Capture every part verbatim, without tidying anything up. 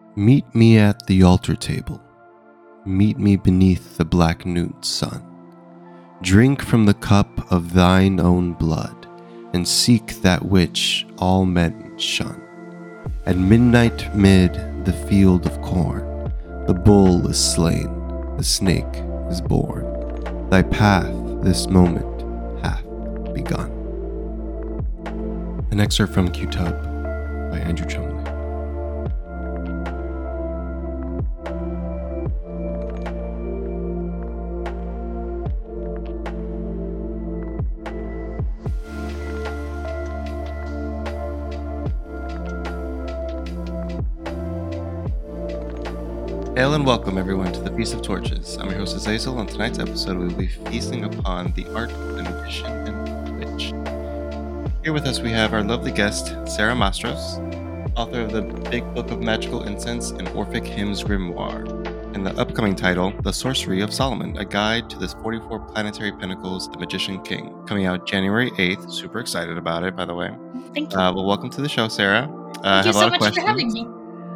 Meet me at the altar table. Meet me beneath the black noon sun. Drink from the cup of thine own blood, and seek that which all men shun. At midnight mid the field of corn, the bull is slain, the snake is born. Thy path this moment hath begun. An excerpt from Q-Tub by Andrew Chumley. Hail and welcome everyone to the Feast of Torches. I'm your host Azazel. On tonight's episode we will be feasting upon the art of the magician and the witch. Here with us we have our lovely guest, Sarah Mastros, author of the Big Book of Magical Incense and Orphic Hymns Grimoire, and the upcoming title, The Sorcery of Solomon, a guide to the forty-four planetary pinnacles, The Magician King, coming out January eighth. Super excited about it, by the way. Thank you. Uh, well, welcome to the show, Sarah. Uh, Thank you so much for having me.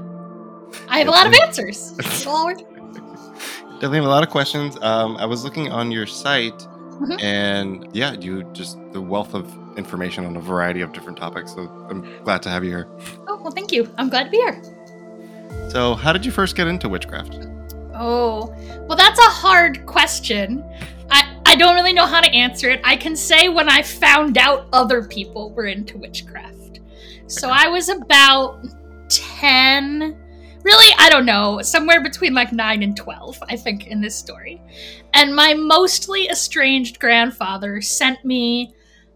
I have a lot of answers. It'll all work. Definitely have a lot of questions. Um, I was looking on your site, mm-hmm. and yeah, you just the wealth of information on a variety of different topics. So I'm glad to have you here. Oh, well, thank you. I'm glad to be here. So, how did you first get into witchcraft? Oh, well, that's a hard question. I, I don't really know how to answer it. I can say when I found out other people were into witchcraft. So I was about ten. Really, I don't know, somewhere between like nine and twelve, I think, in this story. And my mostly estranged grandfather sent me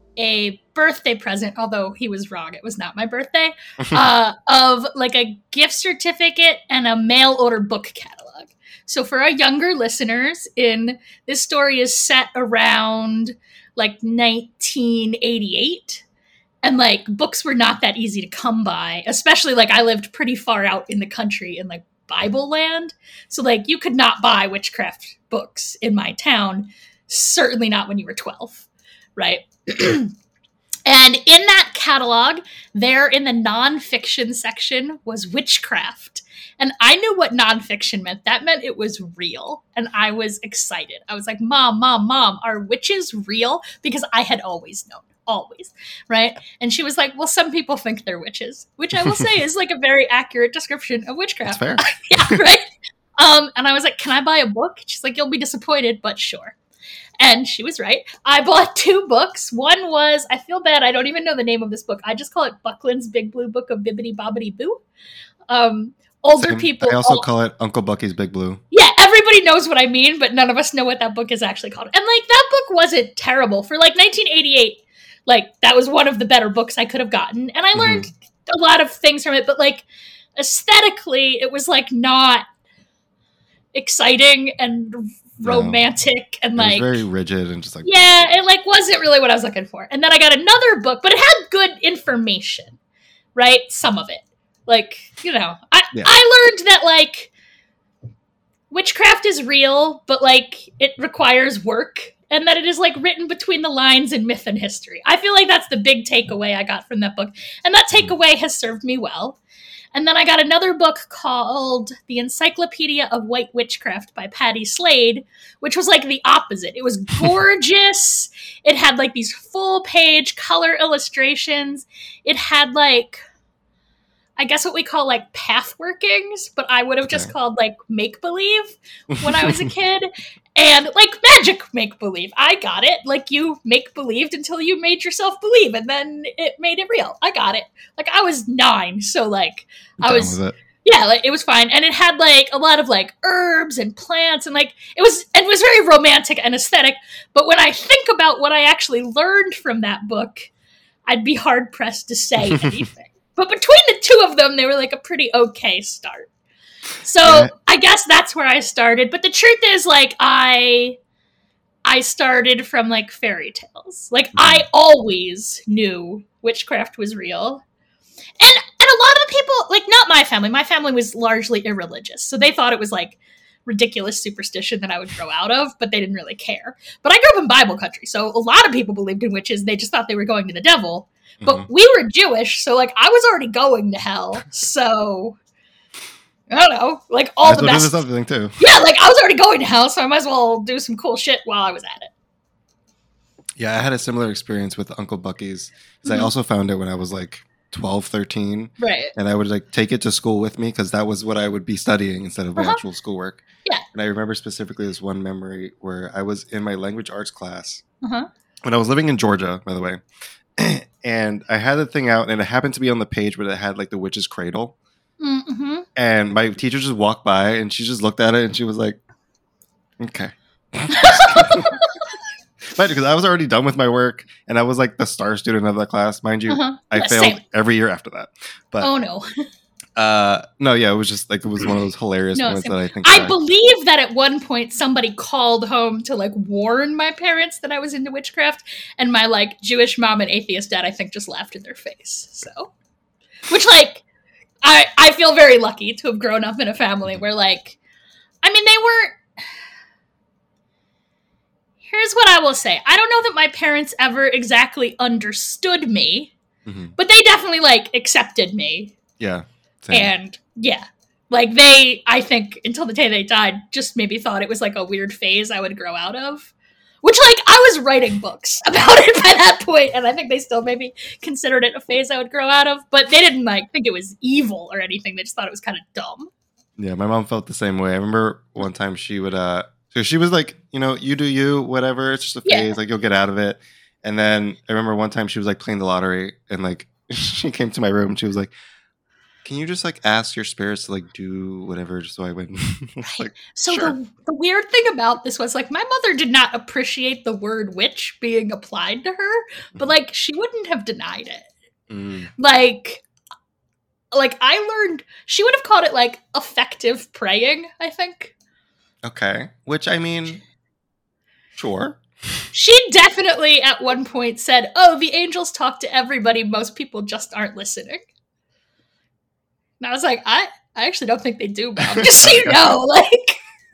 a birthday present, although he was wrong, it was not my birthday, uh, of like a gift certificate and a mail order book catalog. So for our younger listeners, in this story is set around like nineteen eighty-eight. And, like, books were not that easy to come by, especially, like, I lived pretty far out in the country in, like, Bible land. So, like, you could not buy witchcraft books in my town, certainly not when you were twelve, right? And in that catalog, there in the nonfiction section was witchcraft. And I knew what nonfiction meant. That meant it was real. And I was excited. I was like, Mom, Mom, Mom, are witches real? Because I had always known. Always, right? And she was like, well, some people think they're witches, which I will say is like a very accurate description of witchcraft. That's fair. Yeah, right? Um, and I was like, can I buy a book? She's like, you'll be disappointed, but sure. And she was right. I bought two books. One was, I feel bad, I don't even know the name of this book. I just call it Buckland's Big Blue Book of Bibbidi Bobbidi Boo. Um, older Same. people. I also all, call it Uncle Bucky's Big Blue. Yeah, everybody knows what I mean, but none of us know what that book is actually called. And like, that book wasn't terrible. For like nineteen eighty-eight, like, that was one of the better books I could have gotten. And I learned mm-hmm. a lot of things from it. But, like, aesthetically, it was, like, not exciting and romantic. No. And, like... It was very rigid and just, like... Yeah, it, like, wasn't really what I was looking for. And then I got another book, but it had good information, right? Some of it. Like, you know, I, yeah. I learned that, like, witchcraft is real, but, like, it requires work. And that it is, like, written between the lines in myth and history. I feel like that's the big takeaway I got from that book. And that takeaway has served me well. And then I got another book called The Encyclopedia of White Witchcraft by Patty Slade, which was, like, the opposite. It was gorgeous. It had, like, these full-page color illustrations. It had, like... I guess what we call, like, path workings, but I would have just okay. called, like, make-believe when I was a kid. And, like, magic make-believe. I got it. Like, you make-believed until you made yourself believe, and then it made it real. I got it. Like, I was nine, so, like, I Down was... with it. Yeah, like, it was fine. And it had, like, a lot of, like, herbs and plants, and, like, it was, it was very romantic and aesthetic. But when I think about what I actually learned from that book, I'd be hard-pressed to say anything. But between the two of them, they were like a pretty okay start. So yeah. I guess that's where I started. But the truth is, like, I I started from, like, fairy tales. Like, mm-hmm. I always knew witchcraft was real. And and a lot of the people, like, not my family. My family was largely irreligious. So they thought it was, like, ridiculous superstition that I would grow out of, but they didn't really care. But I grew up in Bible country. So a lot of people believed in witches. They just thought they were going to the devil. But mm-hmm. we were Jewish, so, like, I was already going to hell, so I don't know, like all That's the what best. It is something too. Yeah, like I was already going to hell, so I might as well do some cool shit while I was at it. Yeah, I had a similar experience with Uncle Bucky's because Mhm. I also found it when I was like twelve, thirteen. Right. And I would like take it to school with me because that was what I would be studying instead of my Uh-huh. actual schoolwork. Yeah. And I remember specifically this one memory where I was in my language arts class Uh-huh. when I was living in Georgia, by the way. And I had the thing out and it happened to be on the page where it had like the witch's cradle. Mm-hmm. And my teacher just walked by and she just looked at it and she was like, okay. But because I was already done with my work and I was like the star student of the class, mind you, Uh-huh. I Yeah, failed same. every year after that. But Oh no. uh, no, yeah, it was just like it was one of those hilarious No, moments same. that I think. I back. believe that at one point somebody called home to like warn my parents that I was into witchcraft, and my like Jewish mom and atheist dad I think just laughed in their face. So, which like I I feel very lucky to have grown up in a family where like, I mean they weren't. Here's what I will say. I don't know that my parents ever exactly understood me, Mhm. but they definitely like accepted me. Yeah. Same. And yeah, like they, I think until the day they died, just maybe thought it was like a weird phase I would grow out of. Which, like, I was writing books about it by that point, and I think they still maybe considered it a phase I would grow out of. But they didn't like think it was evil or anything. They just thought it was kind of dumb. Yeah, my mom felt the same way. I remember one time she would, uh, so she was like, you know, you do you, whatever. It's just a phase. Yeah. Like you'll get out of it. And then I remember one time she was like playing the lottery, and like she came to my room and she was like, can you just like ask your spirits to like do whatever just so I win? It's like, So sure. the, the weird thing about this was like my mother did not appreciate the word witch being applied to her, but like she wouldn't have denied it. Mm, Like, like I learned she would have called it like effective praying, I think. okay. Which I mean, sure. She definitely at one point said, "Oh, the angels talk to everybody. Most people just aren't listening." And I was like, I, I actually don't think they do, Mom. Just so you know, like,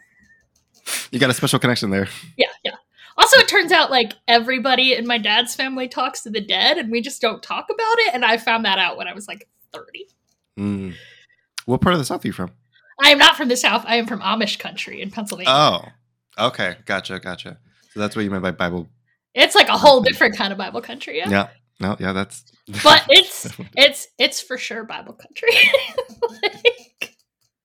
You got a special connection there. yeah, yeah. Also, it turns out like everybody in my dad's family talks to the dead, and we just don't talk about it. And I found that out when I was like thirty. Mm. What part of the South are you from? I am not from the South. I am from Amish country in Pennsylvania. Oh, okay. Gotcha. Gotcha. So that's what you meant by Bible. It's like a whole different kind of Bible country, yeah. Yeah. No, yeah, that's. But it's it's it's for sure Bible country. Like,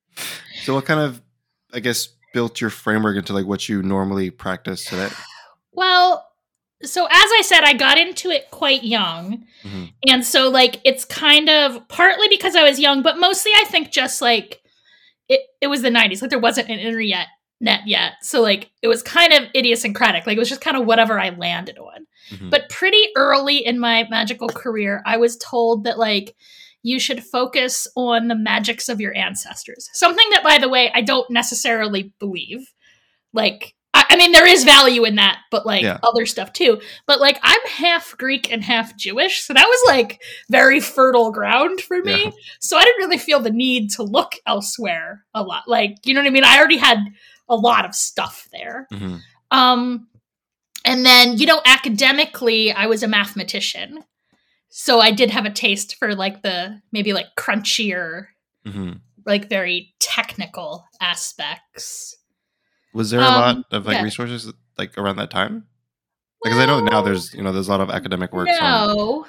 So what kind of, I guess, built your framework into like what you normally practice today? well, so as I said, I got into it quite young. Mm-hmm. And so like it's kind of partly because I was young, but mostly I think just like it, it was the nineties. Like there wasn't an internet net yet. So like it was kind of idiosyncratic. Like it was just kind of whatever I landed on. Mm-hmm. But pretty early in my magical career, I was told that like you should focus on the magics of your ancestors. Something that, by the way, I don't necessarily believe. Like, I, I mean, there is value in that, but like Yeah. other stuff too. But like, I'm half Greek and half Jewish, so that was like very fertile ground for me. Yeah. So I didn't really feel the need to look elsewhere a lot. Like, you know what I mean? I already had a lot of stuff there. Mm-hmm. Um, and then, you know, academically, I was a mathematician. So I did have a taste for like the maybe like crunchier, Mm-hmm. like very technical aspects. Was there a Um, lot of like yeah. resources like around that time? Because I know now Well, there's you know there's a lot of academic works on. No.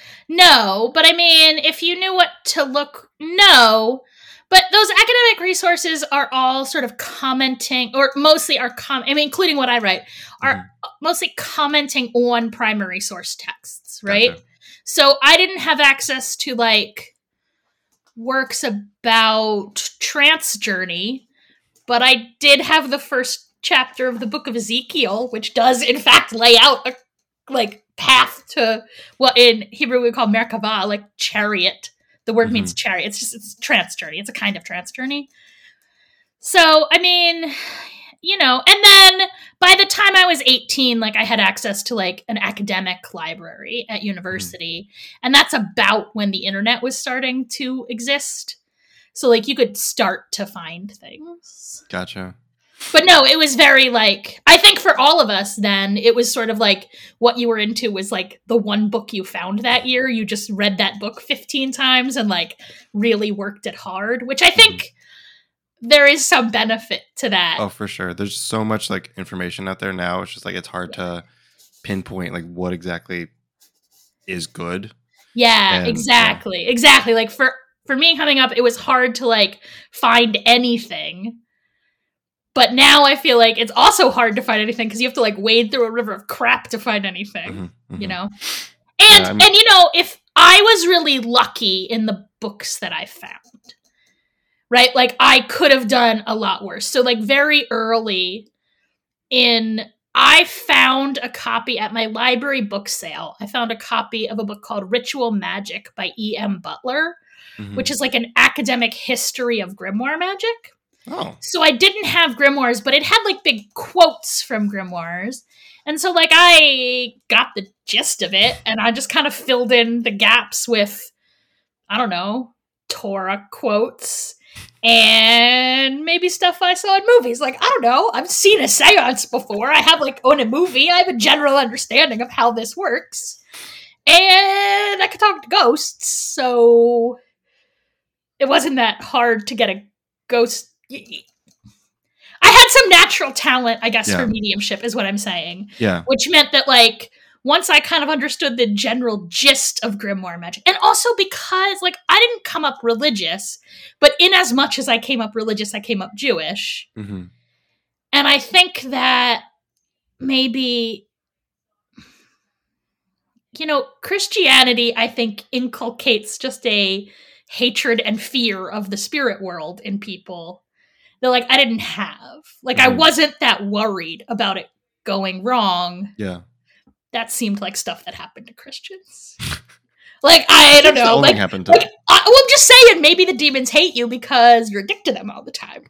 No, but I mean, if you knew what to look, no. But those academic resources are all sort of commenting, or mostly are, com- I mean, including what I write, are Mhm. mostly commenting on primary source texts, right? Gotcha. So I didn't have access to like works about trance journey, but I did have the first chapter of the book of Ezekiel, which does in fact lay out a like path to what in Hebrew we call Merkavah, like chariot. The word Mhm. means chariot. It's just it's trance journey. It's a kind of trance journey. So I mean, you know, and then by the time I was eighteen, like I had access to like an academic library at university, and that's about when the internet was starting to exist. So like you could start to find things. Gotcha. But no, it was very like, I think for all of us then, it was sort of like what you were into was like the one book you found that year. You just read that book fifteen times and like really worked it hard, which I think there is some benefit to that. Oh, for sure. There's so much like information out there now. It's just like it's hard yeah. to pinpoint like what exactly is good. Yeah, and, exactly. Yeah. Exactly. Like for for me coming up, it was hard to like find anything. But now I feel like it's also hard to find anything because you have to like wade through a river of crap to find anything, mm-hmm, mm-hmm. you know? And, yeah, and you know, if I was really lucky in the books that I found, right? Like I could have done a lot worse. So like very early in, I found a copy at my library book sale. I found a copy of a book called Ritual Magic by E M Butler, mm-hmm. which is like an academic history of grimoire magic. Oh. So I didn't have grimoires, but it had like big quotes from grimoires. And so like I got the gist of it and I just kind of filled in the gaps with, I don't know, Torah quotes and maybe stuff I saw in movies. Like, I don't know, I've seen a seance before. I have like own a movie. I have a general understanding of how this works. And I could talk to ghosts. So it wasn't that hard to get a ghost. I had some natural talent, I guess, yeah. for mediumship is what I'm saying. Yeah. Which meant that, like, once I kind of understood the general gist of grimoire magic, and also because, like, I didn't come up religious, but in as much as I came up religious, I came up Jewish. Mm-hmm. And I think that maybe, you know, Christianity, I think, inculcates just a hatred and fear of the spirit world in people. That like I didn't have. Like mm-hmm. I wasn't that worried about it going wrong. Yeah. That seemed like stuff that happened to Christians. Like I don't know. Like, happened to like I, well, I'm just saying maybe the demons hate you because you're addicted to them all the time.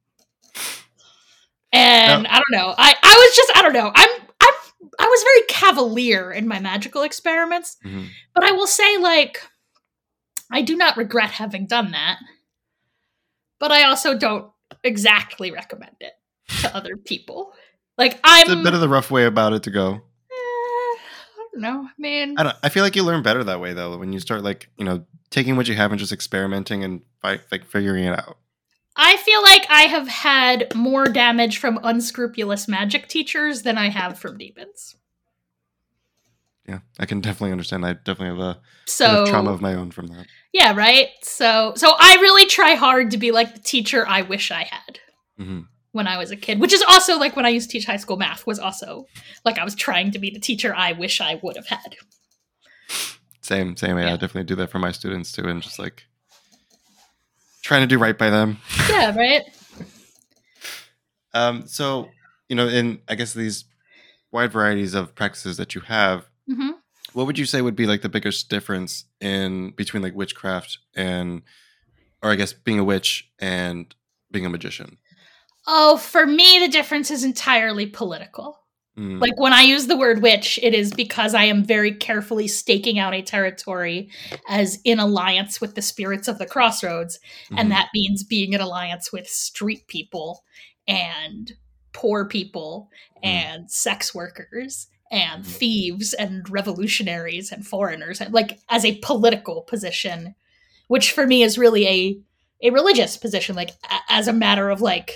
And no. I don't know. I, I was just I don't know. I'm I'm I was very cavalier in my magical experiments. Mm-hmm. But I will say like I do not regret having done that. But I also don't exactly recommend it to other people. Like I'm it's a bit of the rough way about it to go. Eh, I don't know, man. I don't. I feel like you learn better that way though. When you start like you know taking what you have and just experimenting and like figuring it out. I feel like I have had more damage from unscrupulous magic teachers than I have from demons. Yeah, I can definitely understand. I definitely have a so, bit of trauma of my own from that. Yeah, right? So so I really try hard to be like the teacher I wish I had mm-hmm. when I was a kid, which is also like when I used to teach high school math was also like I was trying to be the teacher I wish I would have had. Same, same. Yeah, yeah. I definitely do that for my students too. And just like trying to do right by them. Yeah, right? um. So, you know, in I guess these wide varieties of practices that you have, mm-hmm. what would you say would be like the biggest difference in between like witchcraft and, or I guess being a witch and being a magician? Oh, for me, the difference is entirely political. Mm. Like when I use the word witch, it is because I am very carefully staking out a territory as in alliance with the spirits of the crossroads. Mm-hmm. And that means being in alliance with street people and poor people mm. and sex workers and thieves and revolutionaries and foreigners, like as a political position, which for me is really a a religious position, like a- as a matter of like,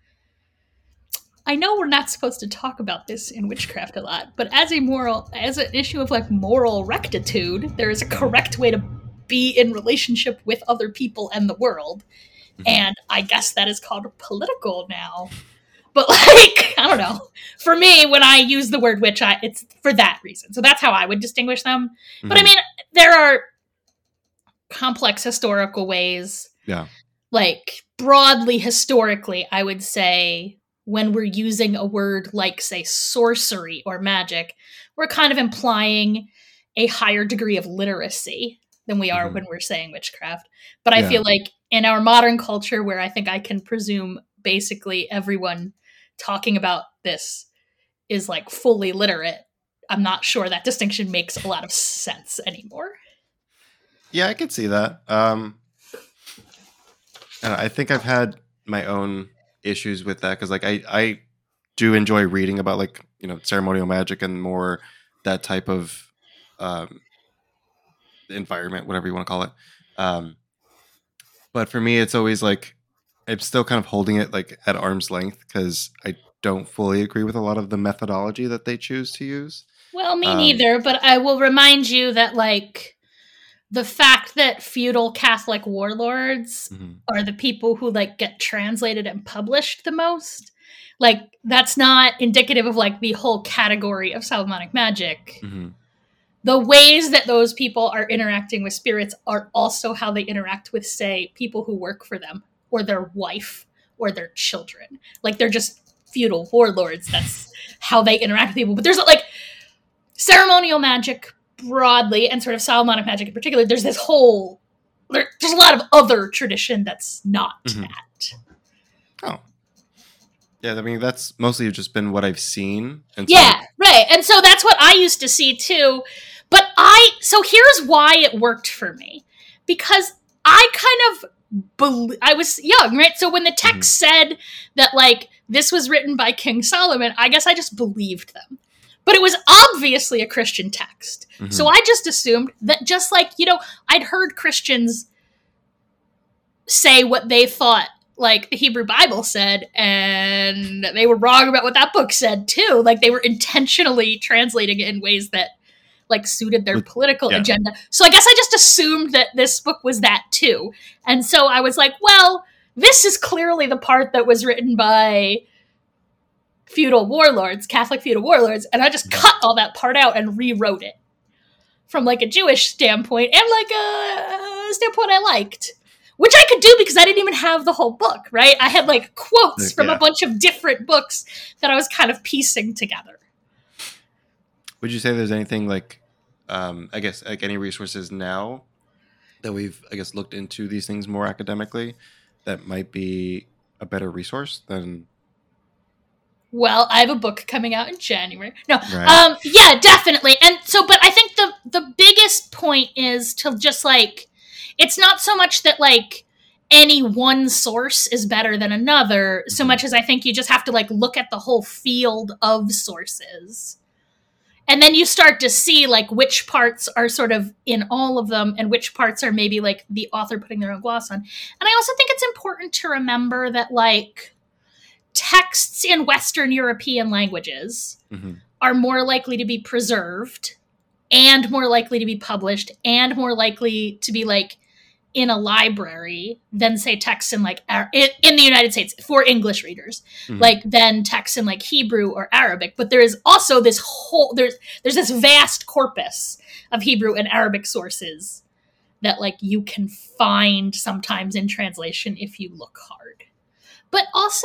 I know we're not supposed to talk about this in witchcraft a lot, but as a moral, as an issue of like moral rectitude, there is a correct way to be in relationship with other people and the world. Mm-hmm. And I guess that is called political now. But like, I don't know. For me, when I use the word witch, I, it's for that reason. So that's how I would distinguish them. Mm-hmm. But I mean, there are complex historical ways. Yeah. Like broadly historically, I would say when we're using a word like, say, sorcery or magic, we're kind of implying a higher degree of literacy than we are mm-hmm. when we're saying witchcraft. But I yeah. feel like in our modern culture, where I think I can presume basically everyone talking about this is like fully literate, I'm not sure that distinction makes a lot of sense anymore. Yeah, I could see that. Um, and I think I've had my own issues with that because like I, I do enjoy reading about like, you know, ceremonial magic and more that type of um, environment, whatever you want to call it. Um, but for me, it's always like I'm still kind of holding it like at arm's length because I don't fully agree with a lot of the methodology that they choose to use. Well, me Um, neither, but I will remind you that, like, the fact that feudal Catholic warlords mhm. are the people who, like, get translated and published the most, like, that's not indicative of, like, the whole category of Solomonic magic. Mhm. The ways that those people are interacting with spirits are also how they interact with, say, people who work for them, or their wife, or their children. Like, they're just feudal warlords. That's how they interact with people. But there's, like, ceremonial magic broadly, and sort of Solomonic magic in particular, there's this whole... There, there's a lot of other tradition that's not Mhm. that. Oh. Yeah, I mean, that's mostly just been what I've seen. And Yeah, right. And so that's what I used to see too. But I, so here's why it worked for me. Because I kind of, be, I was young, right? So when the text mm-hmm. said that, like, this was written by King Solomon, I guess I just believed them. But it was obviously a Christian text. Mm-hmm. So I just assumed that, just like, you know, I'd heard Christians say what they thought, like, the Hebrew Bible said, and they were wrong about what that book said, too. Like, they were intentionally translating it in ways that, like, suited their political yeah. agenda. So I guess I just assumed that this book was that, too. And so I was like, well, this is clearly the part that was written by feudal warlords, Catholic feudal warlords, and I just cut all that part out and rewrote it from, like, a Jewish standpoint and, like, a standpoint I liked. Which I could do because I didn't even have the whole book, right? I had, like, quotes from yeah. a bunch of different books that I was kind of piecing together. Would you say there's anything, like, um, I guess, like, any resources now that we've, I guess, looked into these things more academically that might be a better resource than... Well, I have a book coming out in January. No, right. um, yeah, definitely. And so, but I think the the biggest point is to just, like... It's not so much that, like, any one source is better than another, so much as I think you just have to, like, look at the whole field of sources. And then you start to see, like, which parts are sort of in all of them and which parts are maybe, like, the author putting their own gloss on. And I also think it's important to remember that, like, texts in Western European languages mm-hmm. are more likely to be preserved and more likely to be published and more likely to be, like, in a library than, say, texts in, like, in the United States for English readers, mm-hmm. like, than texts in, like, Hebrew or Arabic. But there is also this whole, there's there's this vast corpus of Hebrew and Arabic sources that, like, you can find sometimes in translation if you look hard. But also,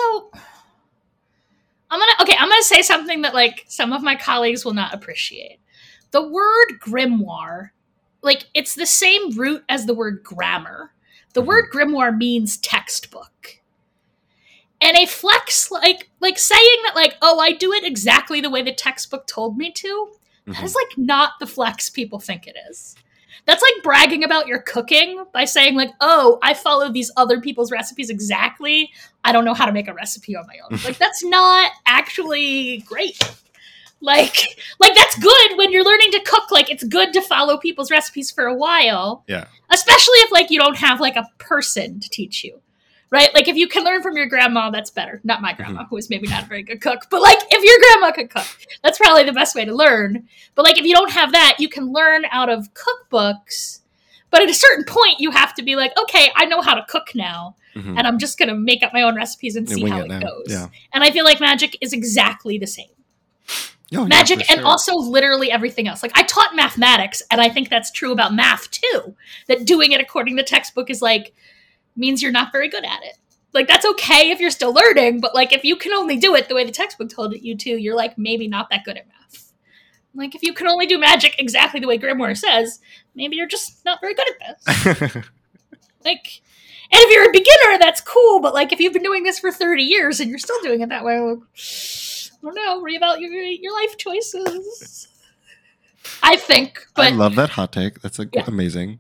I'm gonna, okay, I'm gonna say something that, like, some of my colleagues will not appreciate. The word grimoire, like, it's the same root as the word grammar. The mm-hmm. word grimoire means textbook. And a flex, like, like saying that, like, oh, I do it exactly the way the textbook told me to, mm-hmm. that is, like, not the flex people think it is. That's like bragging about your cooking by saying, like, oh, I follow these other people's recipes exactly. I don't know how to make a recipe on my own. Like, that's not actually great. Like, like that's good when you're learning to cook. Like, it's good to follow people's recipes for a while. Yeah. Especially if, like, you don't have, like, a person to teach you, right? Like, if you can learn from your grandma, that's better. Not my grandma, mm-hmm. who is maybe not a very good cook. But, like, if your grandma could cook, that's probably the best way to learn. But, like, if you don't have that, you can learn out of cookbooks. But at a certain point, you have to be like, okay, I know how to cook now. Mm-hmm. And I'm just going to make up my own recipes and see how it, it goes. Yeah. And I feel like magic is exactly the same. Oh, magic yeah, sure. and also literally everything else. Like, I taught mathematics, and I think that's true about math too. That doing it according to textbook is, like, means you're not very good at it. Like, that's okay if you're still learning, but, like, if you can only do it the way the textbook told you to, you're, like, maybe not that good at math. Like, if you can only do magic exactly the way Grimoire says, maybe you're just not very good at this. Like, and if you're a beginner, that's cool, but, like, if you've been doing this for thirty years and you're still doing it that way, like, I don't know, reevaluate your, your life choices. I think. But I love that hot take. That's, like, yeah. amazing.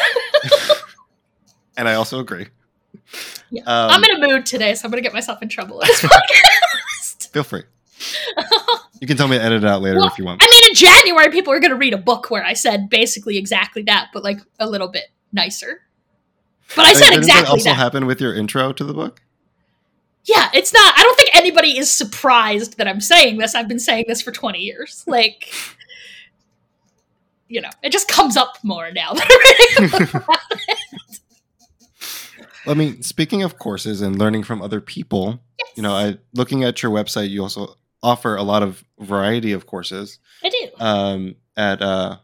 And I also agree. Yeah. Um, I'm in a mood today, so I'm going to get myself in trouble in this podcast. Feel free. You can tell me to edit it out later well, if you want. I mean, in January, people are going to read a book where I said basically exactly that, but, like, a little bit nicer. But I, I said mean, exactly that. Did that also happen with your intro to the book? Yeah, it's not, I don't think anybody is surprised that I'm saying this. I've been saying this for twenty years. Like, you know, it just comes up more now that I'm reading about it. I mean, speaking of courses and learning from other people, Yes. you know, I looking at your website, you also offer a lot of variety of courses. I do. Um, at uh,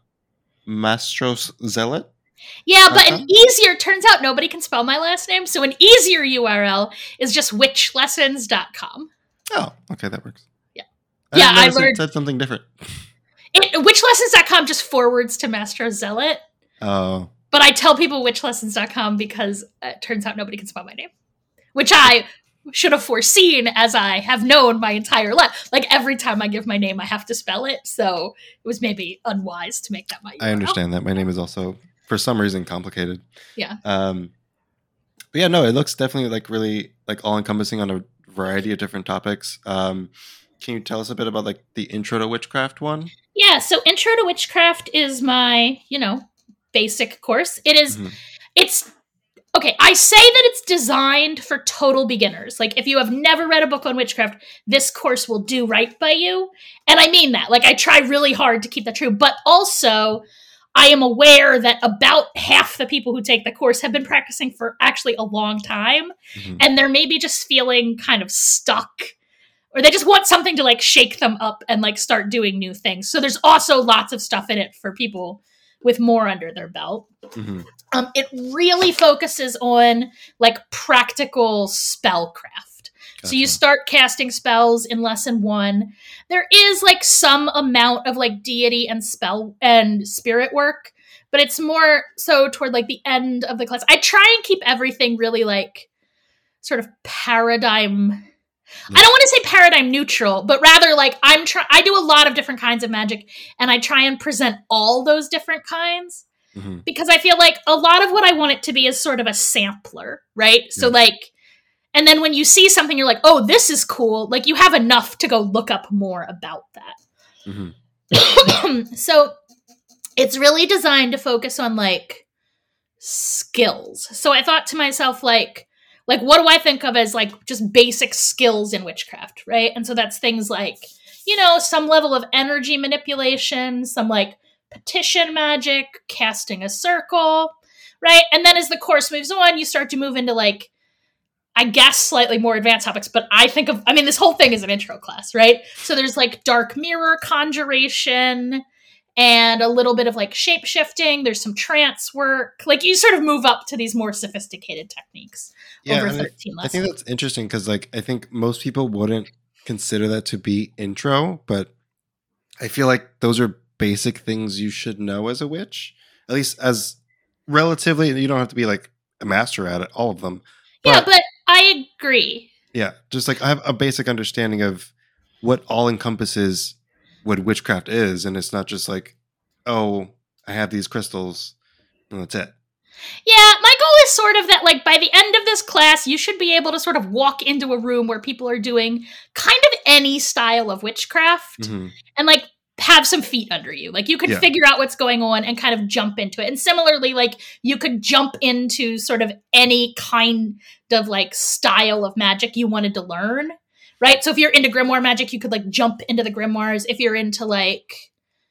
Mastros Zealot. Yeah, but Uh-huh. an easier, turns out nobody can spell my last name, so an easier U R L is just witch lessons dot com. Oh, okay, that works. Yeah. I Yeah, I notice it learned- said something different. It, witch lessons dot com just forwards to Master Zealot, Oh, but I tell people witch lessons dot com because it turns out nobody can spell my name, which I should have foreseen, as I have known my entire life. Like, every time I give my name, I have to spell it, so it was maybe unwise to make that my U R L. I understand that. My name is also, for some reason, complicated. Yeah. Um, but yeah, no, it looks definitely like really like all encompassing on a variety of different topics. Um, can you tell us a bit about like the Intro to Witchcraft one? Yeah, so Intro to Witchcraft is my, you know, basic course. It is, Mhm. it's, okay, I say that it's designed for total beginners. Like, if you have never read a book on witchcraft, this course will do right by you. And I mean that. Like, I try really hard to keep that true. But also, I am aware that about half the people who take the course have been practicing for actually a long time. Mhm. And they're maybe just feeling kind of stuck, or they just want something to like shake them up and like start doing new things. So there's also lots of stuff in it for people with more under their belt. Mhm. Um, it really focuses on like practical spellcraft. So you Gotcha. start casting spells in lesson one. There is like some amount of like deity and spell and spirit work, but it's more so toward like the end of the class. I try and keep everything really like sort of paradigm. I don't want to say paradigm neutral, but rather like I'm try. I do a lot of different kinds of magic, and I try and present all those different kinds. Mhm. Because I feel like a lot of what I want it to be is sort of a sampler, right? So Yeah. like, and then when you see something, you're like, oh, this is cool. Like, you have enough to go look up more about that. Mhm. So it's really designed to focus on like skills. So I thought to myself, like, like what do I think of as like just basic skills in witchcraft, right? And so that's things like, you know, some level of energy manipulation, some like petition magic, casting a circle, right? And then as the course moves on, you start to move into like, I guess slightly more advanced topics, but I think of, I mean, this whole thing is an intro class, right? So there's like dark mirror conjuration and a little bit of like shape shifting. There's some trance work. Like, you sort of move up to these more sophisticated techniques Yeah, over and I- thirteen I lessons. think that's interesting because, like, I think most people wouldn't consider that to be intro, but I feel like those are basic things you should know as a witch, at least as relatively. You don't have to be like a master at it, all of them. yeah, but I agree. Yeah, just like I have a basic understanding of what all encompasses what witchcraft is, and it's not just like, oh, I have these crystals, and that's it. Yeah, my goal is sort of that, like, by the end of this class, you should be able to sort of walk into a room where people are doing kind of any style of witchcraft Mhm. and, like, have some feet under you. Like, you could Yeah. figure out what's going on and kind of jump into it. And similarly, like, you could jump into sort of any kind of, like, style of magic you wanted to learn, right? So if you're into grimoire magic, you could, like, jump into the grimoires. If you're into, like,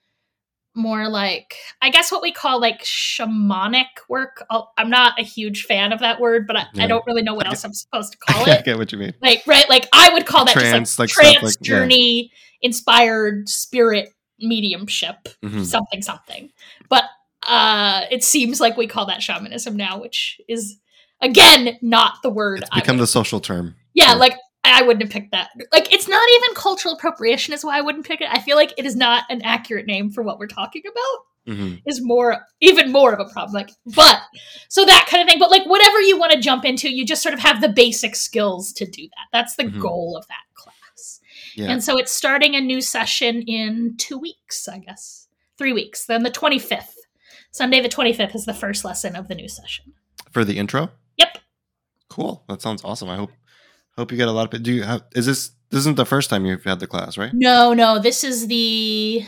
more like, I guess what we call like shamanic work. I'll, I'm not a huge fan of that word, but I, Yeah. I don't really know what I else I'm supposed to call I it. get what you mean. Like, right, like I would call that Trance, just like, like stuff trance like- yeah. journey inspired spirit mediumship, Mhm. something something. But uh it seems like we call that shamanism now, which is again not the word. It's I become would- the social term. yeah, Yeah. like I wouldn't have picked that. Like, it's not even cultural appropriation is why I wouldn't pick it. I feel like it is not an accurate name for what we're talking about. hmm Is more, even more of a problem. Like, but so that kind of thing. But like, whatever you want to jump into, you just sort of have the basic skills to do that. That's the Mhm. goal of that class. Yeah. And so it's starting a new session in two weeks, I guess, three weeks. Then the twenty-fifth, Sunday the twenty-fifth, is the first lesson of the new session. For the intro? Yep. Cool. That sounds awesome. I hope hope you get a lot of. Do you have? Is this this isn't the first time you've had the class, right? No, no, this is the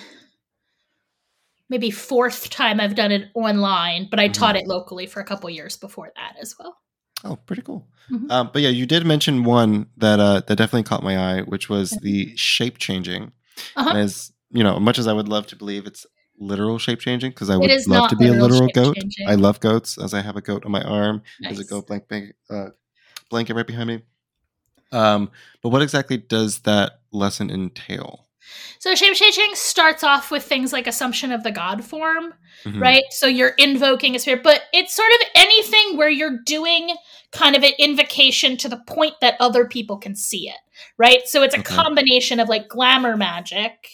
maybe fourth time I've done it online, but I Mhm. taught it locally for a couple years before that as well. Oh, pretty cool. Mhm. Um, but yeah, you did mention one that uh, that definitely caught my eye, which was the shape changing. Uh-huh. And as you know, much as I would love to believe it's literal shape changing, because I It would is love not to be a literal literal goat. shape-changing. I love goats, as I have a goat on my arm. There's a Nice. goat blank, blank, uh, blanket right behind me. Um, but what exactly does that lesson entail? So shape-changing starts off with things like assumption of the God form, Mhm. right? So you're invoking a spirit, but it's sort of anything where you're doing kind of an invocation to the point that other people can see it, right? So it's a Okay. combination of like glamour magic,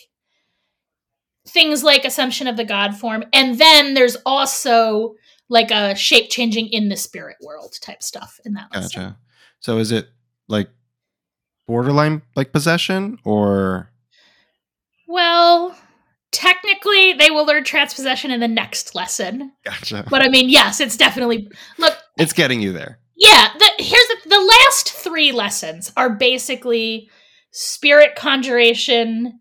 things like assumption of the God form, and then there's also like a shape-changing in the spirit world type stuff in that lesson. Gotcha. So is it like borderline like possession, or Well, technically, they will learn transpossession in the next lesson. gotcha? But I mean, yes, it's definitely look. It's getting you there. Yeah, the, here's the, the last three lessons are basically spirit conjuration,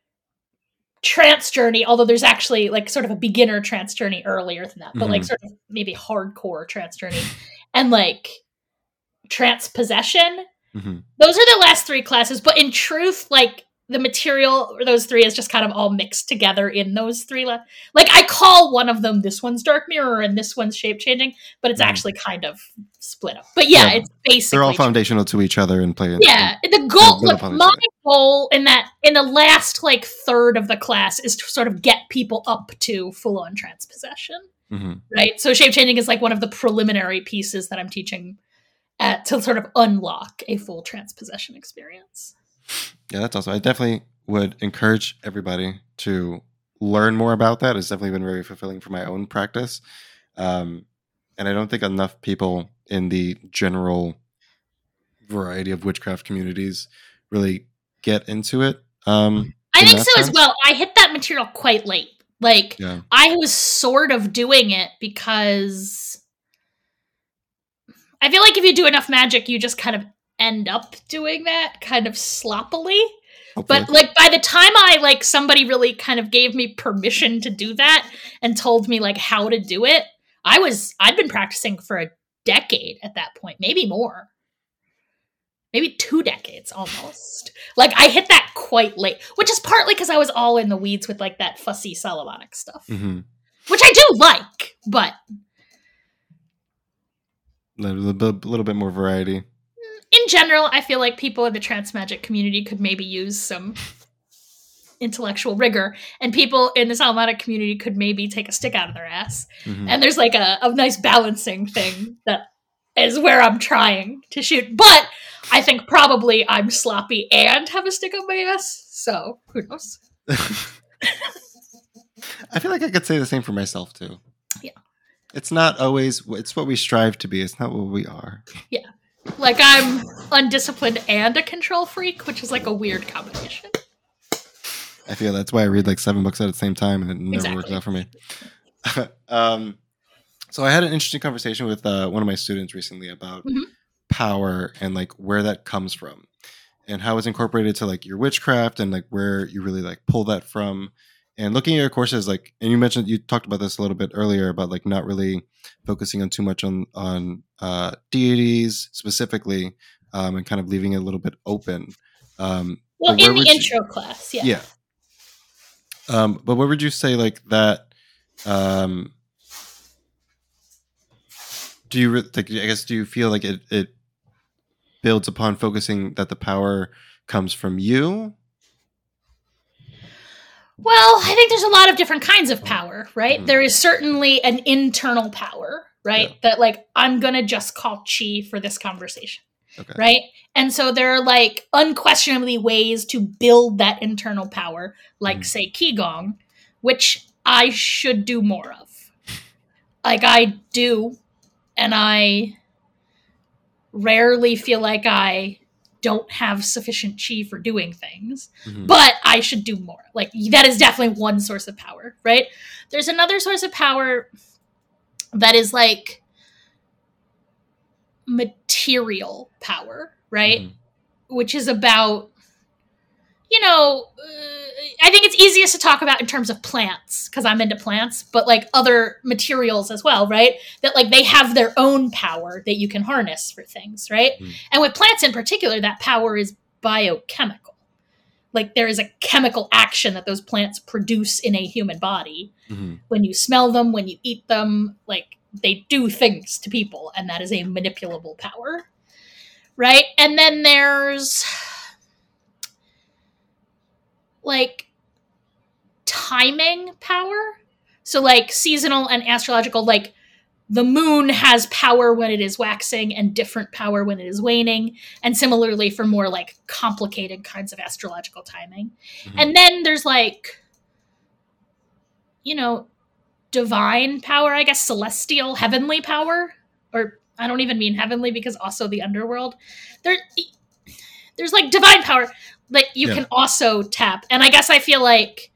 trance journey. Although there's actually like sort of a beginner trance journey earlier than that, but like Mhm. sort of maybe hardcore trance journey, and like transpossession. Mhm. Those are the last three classes. But in truth, like the material or those three is just kind of all mixed together in those three. Le- like I call one of them, this one's Dark Mirror and this one's Shape Changing, but it's Mhm. actually kind of split up. But yeah, Yeah, it's basically They're all foundational to each other and play. yeah. and The goal, build look, upon each my other. goal in that in the last like third of the class is to sort of get people up to full on transpossession, Mhm. right? So shape changing is like one of the preliminary pieces that I'm teaching at, to sort of unlock a full transpossession experience. Yeah, that's awesome. I definitely would encourage everybody to learn more about that. It's definitely been very fulfilling for my own practice. Um, and I don't think enough people in the general variety of witchcraft communities really get into it. Um, I in think that so as sense. well. I hit that material quite late. Like Yeah. I was sort of doing it because I feel like if you do enough magic, you just kind of end up doing that kind of sloppily. Hopefully. But like by the time I like somebody really kind of gave me permission to do that and told me like how to do it, I was I'd been practicing for a decade at that point, maybe more. Maybe two decades almost. Like I hit that quite late, which is partly because I was all in the weeds with like that fussy Solomonic stuff, Mm-hmm. which I do like, but a little, bit- little bit more variety. in general, I feel like people in the trance magic community could maybe use some intellectual rigor, and people in the Solomonic community could maybe take a stick out of their ass. Mhm. And there's like a, a nice balancing thing that is where I'm trying to shoot. But I think probably I'm sloppy and have a stick up my ass, so who knows? I feel like I could say the same for myself too. Yeah. It's not always, it's what we strive to be. It's not what we are. Yeah. Like I'm undisciplined and a control freak, which is like a weird combination. I feel that's why I read like seven books at the same time, and it never Exactly. works out for me. um, so I had an interesting conversation with uh, one of my students recently about Mhm. power and like where that comes from, and how it's incorporated to like your witchcraft, and like where you really like pull that from. And looking at your courses, like, and you mentioned, you talked about this a little bit earlier about like not really focusing on too much on on uh, deities specifically, um, and kind of leaving it a little bit open. Um, Well, but where in the would you- intro class, yeah. yeah. Um, but what would you say like that? Um, do you re- like? I guess do you feel like it it builds upon focusing that the power comes from you? Well, I think there's a lot of different kinds of power, right? Mhm. There is certainly an internal power, right? Yeah. That like I'm gonna just call chi for this conversation. Okay. Right? And so there are like unquestionably ways to build that internal power, like Mhm. say Qigong, which I should do more of. Like I do, and I rarely feel like I don't have sufficient chi for doing things, Mhm. but I should do more. Like that is definitely one source of power, right? There's another source of power that is like material power, right? Mhm. Which is about you know, uh, I think it's easiest to talk about in terms of plants because I'm into plants, but like other materials as well, right? That like they have their own power that you can harness for things, right? Mm. And with plants in particular, that power is biochemical. Like there is a chemical action that those plants produce in a human body. Mm-hmm. When you smell them, when you eat them, like they do things to people, and that is a manipulable power, right? And then there's like timing power. So like seasonal and astrological, like the moon has power when it is waxing and different power when it is waning. And similarly for more like complicated kinds of astrological timing. Mm-hmm. And then there's like, you know, divine power, I guess, celestial, heavenly power, or I don't even mean heavenly because also the underworld. There, there's like divine power that you yeah. can also tap. And I guess I feel like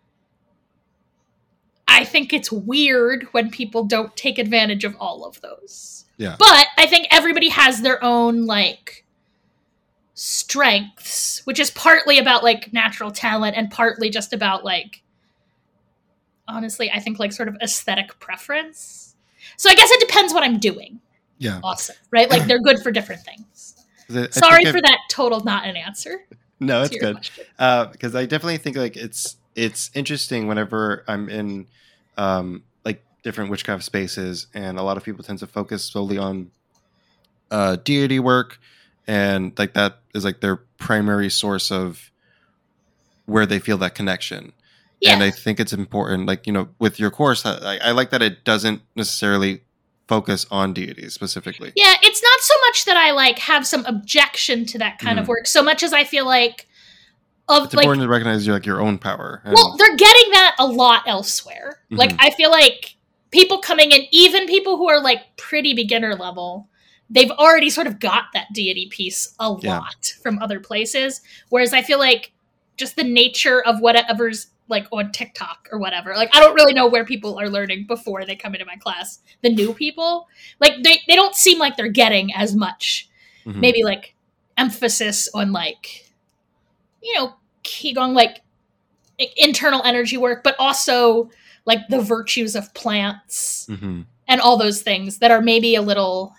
I think it's weird when people don't take advantage of all of those. Yeah. But I think everybody has their own like strengths, which is partly about like natural talent and partly just about like, honestly, I think like sort of aesthetic preference. So I guess it depends what I'm doing. Yeah. Awesome. Right? Like they're good for different things. I Sorry for that total not an answer. No, it's good. Uh, because I definitely think like it's it's interesting whenever I'm in um, like different witchcraft spaces, and a lot of people tend to focus solely on uh, deity work, and like that is like their primary source of where they feel that connection. Yeah. And I think it's important, like, you know, with your course, I, I like that it doesn't necessarily focus on deities specifically. Yeah, it's not so much that I like have some objection to that kind mm. of work, so much as I feel like of it's like, important to recognize your like your own power. Well, they're getting that a lot elsewhere. Mm-hmm. Like I feel like people coming in, even people who are like pretty beginner level, they've already sort of got that deity piece a yeah. lot from other places. Whereas I feel like just the nature of whatever's like on TikTok or whatever. Like, I don't really know where people are learning before they come into my class. The new people, like they, they don't seem like they're getting as much, mm-hmm. maybe like emphasis on like, you know, Qigong, like internal energy work, but also like the virtues of plants mm-hmm. and all those things that are maybe a little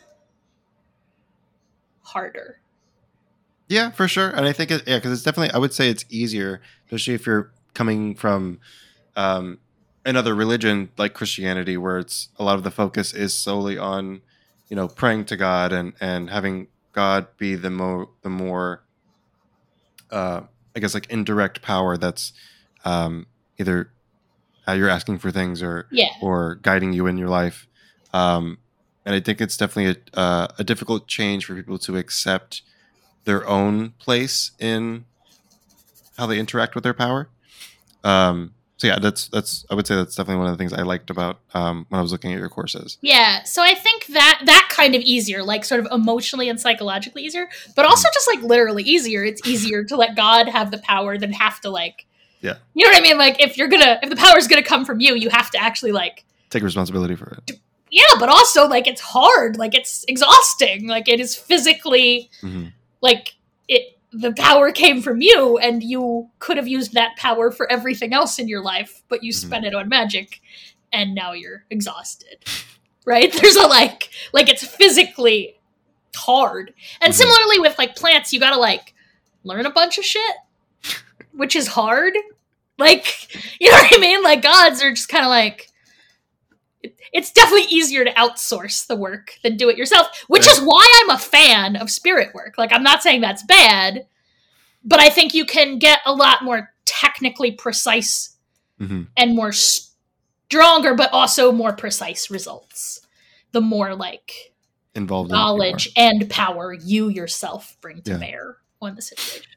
harder. Yeah, for sure. And I think, it, yeah, because it's definitely, I would say it's easier, especially if you're coming from um, another religion like Christianity, where it's a lot of the focus is solely on, you know, praying to God and, and having God be the more, the more, uh, I guess, like indirect power that's um, either how you're asking for things or, yeah. or guiding you in your life. Um, and I think it's definitely a, uh, a difficult change for people to accept their own place in how they interact with their power. Um, so yeah, that's, that's, I would say that's definitely one of the things I liked about, um, when I was looking at your courses. Yeah. So I think that, that kind of easier, like sort of emotionally and psychologically easier, but also just like literally easier. It's easier to let God have the power than have to like, yeah, you know what I mean? Like if you're gonna, if the power is gonna come from you, you have to actually like take responsibility for it. Yeah. But also like, it's hard, like it's exhausting. Like it is physically mm-hmm. like it, the power came from you and you could have used that power for everything else in your life, but you mm-hmm. spent it on magic and now you're exhausted, right? There's a like, like it's physically hard. And mm-hmm. similarly with like plants, you got to like learn a bunch of shit, which is hard. Like, you know what I mean? Like gods are just kind of like, it's definitely easier to outsource the work than do it yourself, which right. is why I'm a fan of spirit work. Like, I'm not saying that's bad, but I think you can get a lot more technically precise mm-hmm. and more stronger, but also more precise results. The more like involved knowledge in and power you yourself bring to yeah. bear on the situation.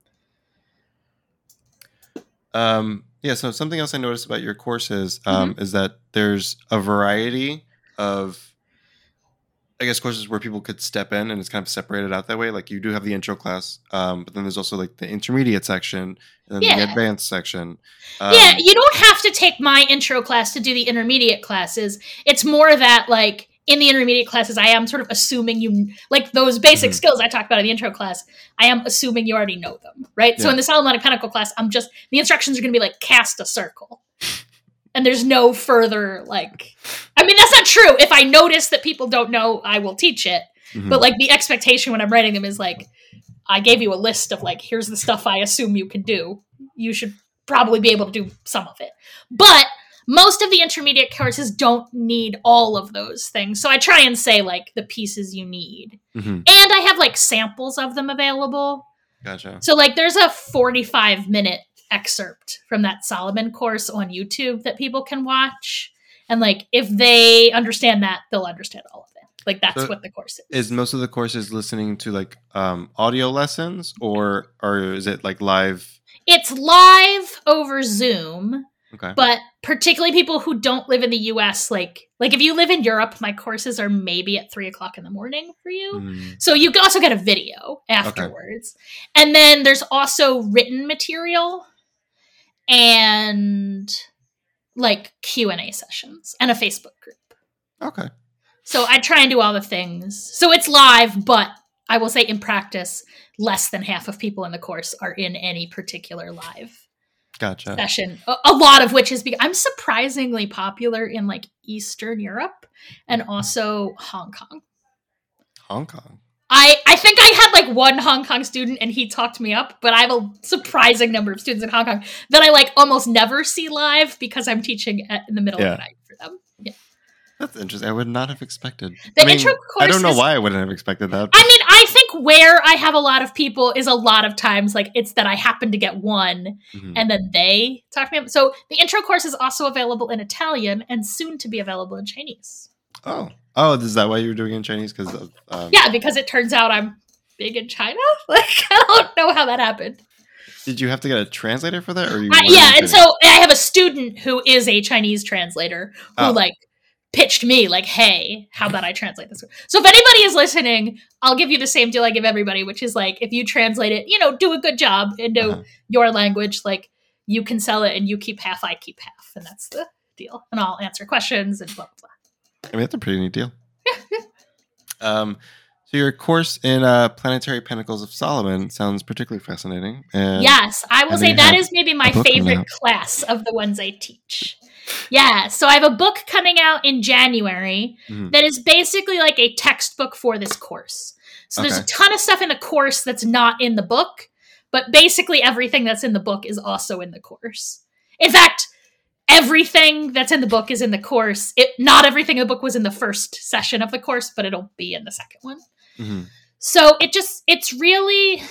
Um, yeah, so something else I noticed about your courses um, mm-hmm. is that there's a variety of, I guess, courses where people could step in, and it's kind of separated out that way. Like you do have the intro class, um, but then there's also like the intermediate section and then yeah. the advanced section. Um, yeah, you don't have to take my intro class to do the intermediate classes. It's more that like in the intermediate classes, I am sort of assuming you, like those basic mm-hmm. skills I talked about in the intro class, I am assuming you already know them, right? Yeah. So in the Solomonic Pentacle class, I'm just, the instructions are going to be like, cast a circle. And there's no further, like, I mean, that's not true. If I notice that people don't know, I will teach it. Mm-hmm. But like the expectation when I'm writing them is like, I gave you a list of like, here's the stuff I assume you can do. You should probably be able to do some of it. But most of the intermediate courses don't need all of those things. So I try and say like the pieces you need. Mm-hmm. And I have like samples of them available. Gotcha. So like there's a forty-five minute excerpt from that Solomon course on YouTube that people can watch. And like if they understand that, they'll understand all of it. Like that's so what the course is. Is most of the courses listening to like um, audio lessons or or is it like live? It's live over Zoom. Okay. But particularly people who don't live in the U S, like like if you live in Europe, my courses are maybe at three o'clock in the morning for you. Mm. So you can also get a video afterwards. Okay. And then there's also written material and like Q and A sessions and a Facebook group. Okay. So I try and do all the things. So it's live, but I will say in practice, less than half of people in the course are in any particular live Gotcha. session. A, a lot of which is because I'm surprisingly popular in like Eastern Europe and also Hong Kong. Hong Kong. I, I think I had like one Hong Kong student and he talked me up, but I have a surprising number of students in Hong Kong that I like almost never see live because I'm teaching at, in the middle yeah. of the night for them. Yeah. That's interesting. I would not have expected. The I mean, intro course I don't know is, why I wouldn't have expected that. I mean, I think where I have a lot of people is a lot of times like it's that I happen to get one mm-hmm. and then they talk to me up. So the intro course is also available in Italian and soon to be available in Chinese. Oh. Oh, is that why you were doing it in Chinese? Because um... Yeah, because it turns out I'm big in China. Like, I don't know how that happened. Did you have to get a translator for that? Or you uh, yeah, and so I have a student who is a Chinese translator who oh. like pitched me like, hey, how about I translate this? So if anybody is listening, I'll give you the same deal I give everybody, which is like, if you translate it, you know, do a good job into uh-huh. your language, like you can sell it and you keep half, I keep half. And that's the deal. And I'll answer questions and blah, blah, blah. I mean, that's a pretty neat deal. um, so your course in uh, Planetary Pentacles of Solomon sounds particularly fascinating. And yes, I will say that is maybe my favorite class of the ones I teach. Yeah, so I have a book coming out in January mm-hmm. that is basically like a textbook for this course. So okay. there's a ton of stuff in the course that's not in the book, but basically everything that's in the book is also in the course. In fact, everything that's in the book is in the course. It not everything in the book was in the first session of the course, but it'll be in the second one. Mm-hmm. So it just, it's really...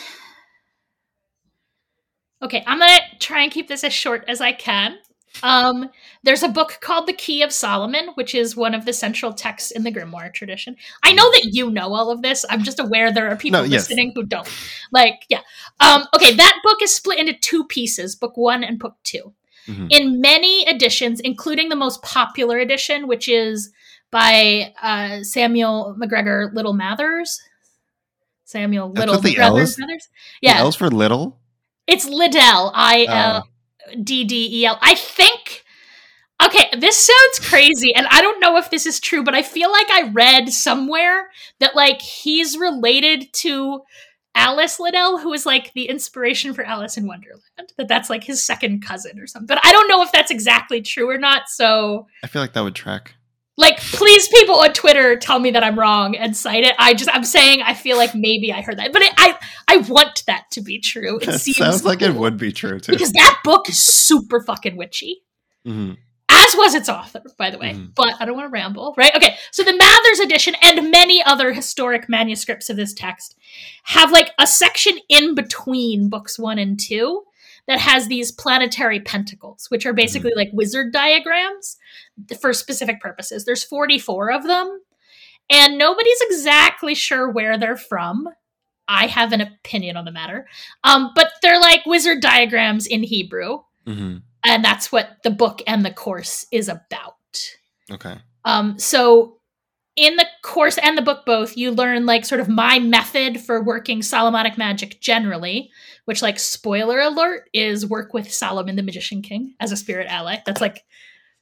Okay, I'm going to try and keep this as short as I can. Um, there's a book called The Key of Solomon, which is one of the central texts in the grimoire tradition. I know that you know all of this. I'm just aware there are people no, yes. listening who don't. Like, yeah. Um, okay, that book is split into two pieces, book one and book two. Mm-hmm. In many editions, including the most popular edition, which is by uh, Samuel McGregor Little Mathers. Samuel Little That's what the McGregor L's? Mathers. Yeah. The L's for little? It's Liddell. I L D D E L. I think... Okay, this sounds crazy, and I don't know if this is true, but I feel like I read somewhere that, like, he's related to Alice Liddell, who is, like, the inspiration for Alice in Wonderland. That that's, like, his second cousin or something. But I don't know if that's exactly true or not, so... I feel like that would track. Like, please, people on Twitter, tell me that I'm wrong and cite it. I just, I'm saying I feel like maybe I heard that. But it, I I want that to be true. It that seems sounds like cool. It would be true, too. Because that book is super fucking witchy. Mm-hmm. As was its author, by the way. Mm. But I don't want to ramble, right? Okay, so the Mathers edition and many other historic manuscripts of this text have like a section in between books one and two that has these planetary pentacles, which are basically mm. like wizard diagrams for specific purposes. There's forty-four of them, and nobody's exactly sure where they're from. I have an opinion on the matter. Um, but they're like wizard diagrams in Hebrew. Mm-hmm. And that's what the book and the course is about. Okay. Um, so in the course and the book both, you learn like sort of my method for working Solomonic magic generally, which like spoiler alert is work with Solomon the Magician King as a spirit ally. That's like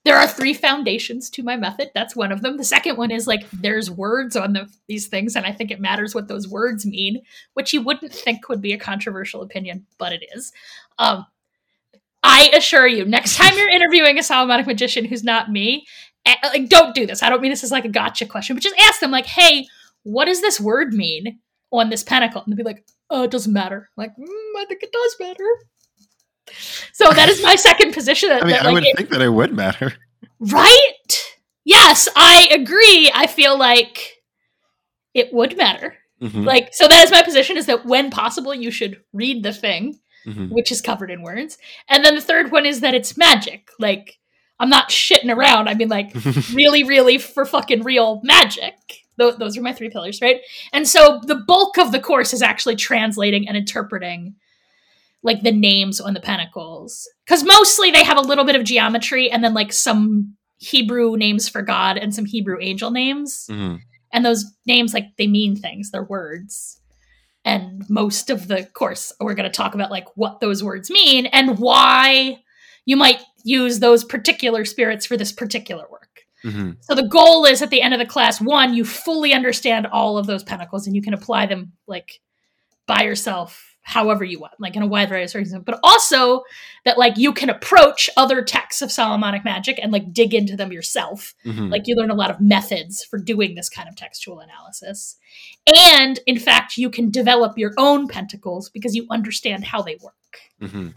there are three foundations to my method. That's one of them. The second one is like there's words on the, these things, and I think it matters what those words mean, which you wouldn't think would be a controversial opinion, but it is. Um, I assure you, next time you're interviewing a Solomonic magician who's not me, like, don't do this. I don't mean this as like a gotcha question, but just ask them like, hey, what does this word mean on this pentacle? And they'll be like, oh, it doesn't matter. I'm like, mm, I think it does matter. So that is my second position. That, I mean, that, I like, would it, think that it would matter. Right? Yes, I agree. I feel like it would matter. Mm-hmm. Like, so that is my position, is that when possible, you should read the thing, mm-hmm. which is covered in words. And then the third one is that it's magic. Like, I'm not shitting around. I mean, like, really, really for fucking real magic. Th- those are my three pillars, right? And so the bulk of the course is actually translating and interpreting, like, the names on the pentacles. Because mostly they have a little bit of geometry and then, like, some Hebrew names for God and some Hebrew angel names. Mm-hmm. And those names, like, they mean things. They're words. And most of the course, we're going to talk about, like, what those words mean and why you might use those particular spirits for this particular work. Mm-hmm. So the goal is at the end of the class, one, you fully understand all of those pentacles and you can apply them, like, by yourself however you want, like in a wide variety of circumstances, but also that, like, you can approach other texts of Solomonic magic and, like, dig into them yourself. Mm-hmm. Like, you learn a lot of methods for doing this kind of textual analysis. And in fact, you can develop your own pentacles because you understand how they work. Mm-hmm.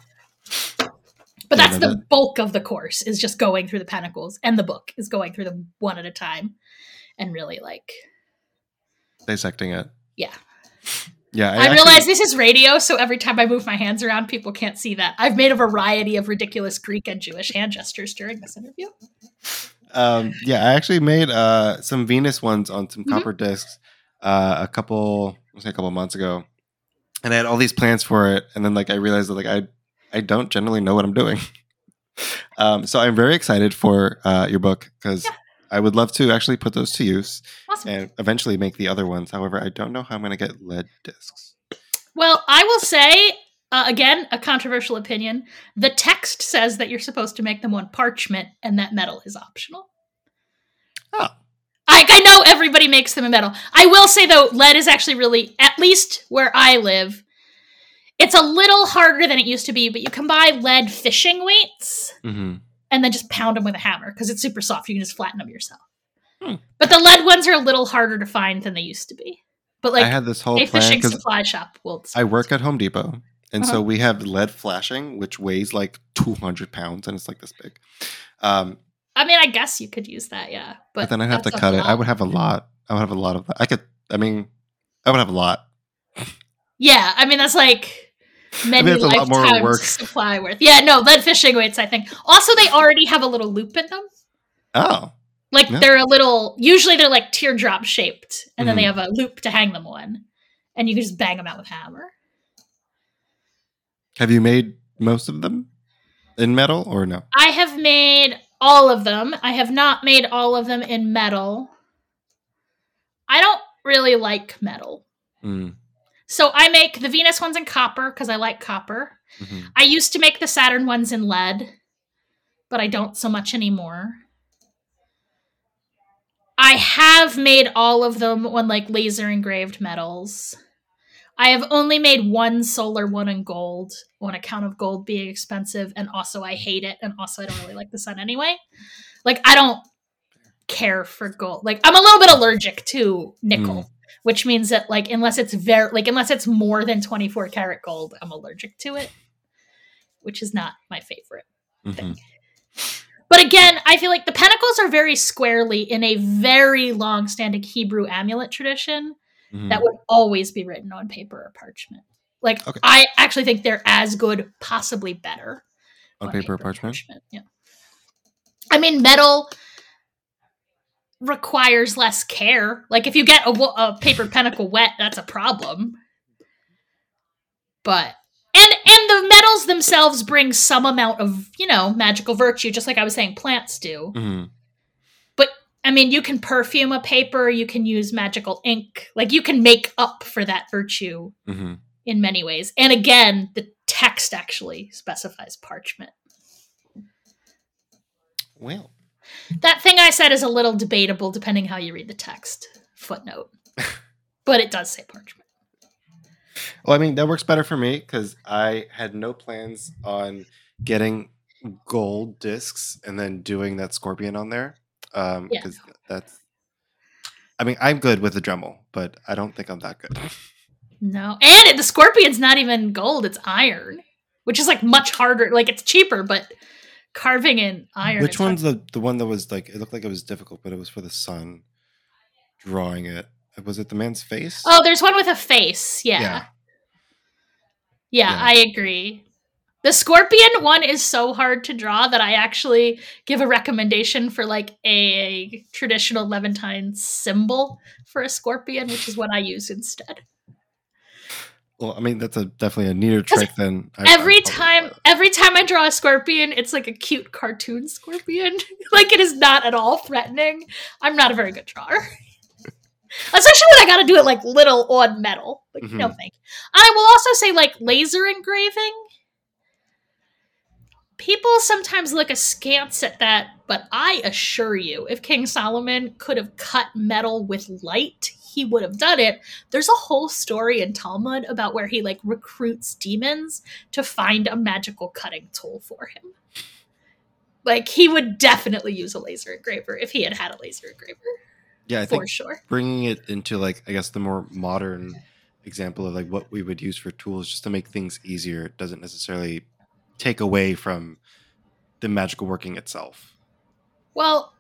But Yeah, that's no, the that... bulk of the course, is just going through the pentacles, and the book is going through them one at a time and really, like, dissecting it. Yeah. Yeah, I, I actually... realize this is radio, so every time I move my hands around, people can't see that. I've made a variety of ridiculous Greek and Jewish hand gestures during this interview. Um, yeah, I actually made uh, some Venus ones on some Mm-hmm. copper discs uh, a couple, I say a couple months ago, and I had all these plans for it, and then, like, I realized that, like, I I don't generally know what I'm doing. um, so I'm very excited for uh, your book, because yeah. I would love to actually put those to use. Awesome. And eventually make the other ones. However, I don't know how I'm going to get lead discs. Well, I will say, uh, again, a controversial opinion. The text says that you're supposed to make them on parchment and that metal is optional. Oh. I, I know everybody makes them in metal. I will say, though, lead is actually really, at least where I live, it's a little harder than it used to be, but you can buy lead fishing weights mm-hmm. and then just pound them with a hammer because it's super soft. You can just flatten them yourself. Hmm. But the lead ones are a little harder to find than they used to be. But, like, I had this whole a plan fishing supply shop will. I work at Home Depot, and Uh-huh. so we have lead flashing, which weighs like two hundred pounds, and it's like this big. Um, I mean, I guess you could use that, yeah. But, but then I'd have to that's a cut it. lot. I would have a lot. I would have a lot of that. I could. I mean, I would have a lot. Yeah, I mean, that's like many I mean, that's a lot more lifetimes work. supply worth. Yeah, no, lead fishing weights, I think. Also, they already have a little loop in them. Oh. Like, Yeah. they're a little, usually they're like teardrop shaped, and then they Mhm. have a loop to hang them on. And you can just bang them out with a hammer. Have you made most of them in metal or no? I have made all of them. I have not made all of them in metal. I don't really like metal. Mm. So I make the Venus ones in copper because I like copper. Mm-hmm. I used to make the Saturn ones in lead, but I don't so much anymore. I have made all of them on, like, laser engraved metals. I have only made one solar one in gold on account of gold being expensive, and also I hate it, and also I don't really like the sun anyway. Like, I don't care for gold. Like, I'm a little bit allergic to nickel, Mm. which means that, like, unless it's very, like, unless it's more than twenty-four karat gold, I'm allergic to it, which is not my favorite Mm-hmm. thing. But again, I feel like the pentacles are very squarely in a very long-standing Hebrew amulet tradition Mm-hmm. that would always be written on paper or parchment. Like, Okay. I actually think they're as good, possibly better. On paper or parchment? Yeah. I mean, metal requires less care. Like, if you get a, wo- a paper pentacle wet, that's a problem. But and and the metals themselves bring some amount of, you know, magical virtue, just like I was saying plants do. Mm-hmm. But I mean, you can perfume a paper, you can use magical ink, like you can make up for that virtue Mm-hmm. in many ways. And again, the text actually specifies parchment. Well, That thing I said is a little debatable depending how you read the text. Footnote. But it does say parchment. Well, I mean, that works better for me because I had no plans on getting gold discs and then doing that scorpion on there. Um, Yeah. because that's, I mean, I'm good with the Dremel, but I don't think I'm that good. No. And it, the scorpion's not even gold, it's iron, which is like much harder. Like it's cheaper, but carving in iron. Which is one's hard. the, the one that was like, it looked like it was difficult, but it was for the sun drawing it. Was it the man's face? Oh, there's one with a face. Yeah. Yeah. Yeah, Yeah. I agree. The scorpion one is so hard to draw that I actually give a recommendation for like a traditional Levantine symbol for a scorpion, which is what I use instead. Well, I mean, that's a definitely a neater trick than I, Every I'd probably time, apply that. every time I draw a scorpion, it's like a cute cartoon scorpion. Like it is not at all threatening. I'm not a very good drawer. Especially when I gotta do it like little on metal. Like, Mhm. no thank you. I will also say like laser engraving. People sometimes look askance at that, but I assure you, if King Solomon could have cut metal with light, he would have done it. There's a whole story in Talmud about where he like recruits demons to find a magical cutting tool for him. Like he would definitely use a laser engraver if he had had a laser engraver. Yeah, I For think sure. bringing it into like, I guess the more modern example of like what we would use for tools just to make things easier, it doesn't necessarily take away from the magical working itself. Well,